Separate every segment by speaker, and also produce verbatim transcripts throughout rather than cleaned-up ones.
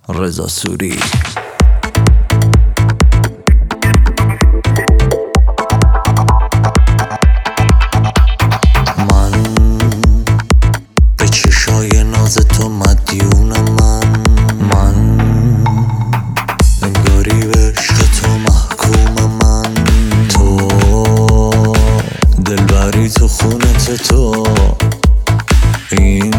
Speaker 1: رضا سوری. من به چشای ناز تو مدیونم، من من انگاری به عشق تو محکومم، من تو دلبری تو خونت تو، این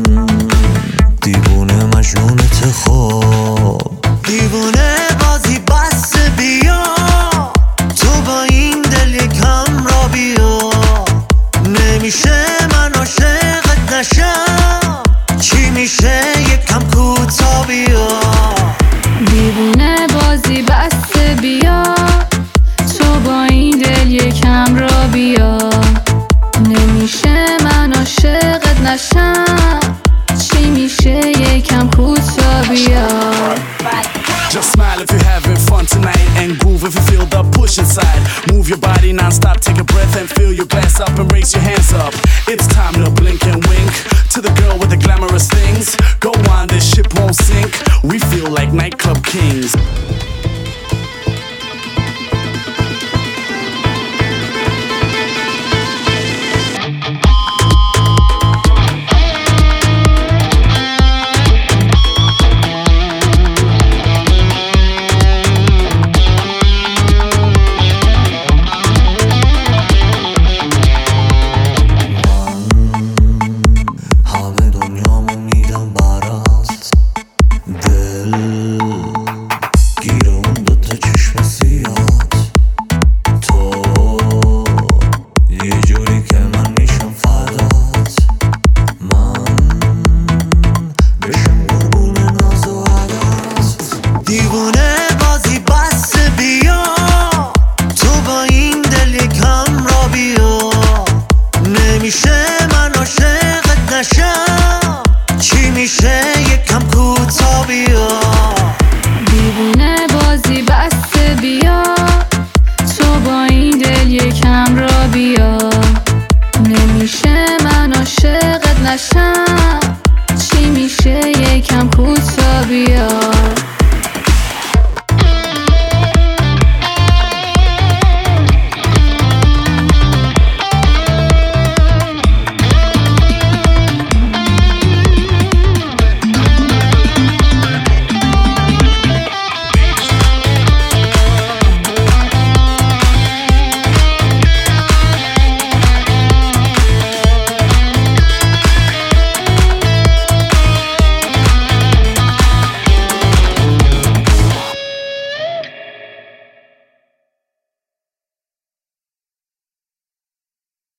Speaker 1: دیوونه مجنونت. خوب دیوونه بازی بس بیا، تو با این دل یکم را بیا. نمیشه من عاشقت نشم، چی میشه یکم کوتا بیا.
Speaker 2: دیوونه بازی بس بیا، تو با این دل یکم را بیا. نمیشه من عاشقت نشم، چی میشه یکم کوتا بیا.
Speaker 3: Just smile if you're having fun tonight, and groove if you feel the push inside. Move your body non-stop, take a breath and fill your glass up and raise your hands up. It's time to blink and wink to the girl with the glamorous things. Go on, this ship won't sink. We feel like nightclub kings.
Speaker 1: دیوونه بازی بس بیا، تو با این دل یکم را بیا. نمیشه من عاشقت نشم، چی میشه یکم کوتا بیا.
Speaker 2: دیوونه بازی بس بیا، تو با این دل یکم را بیا. نمیشه من عاشقت نشم، چی میشه یکم کوتا بیا.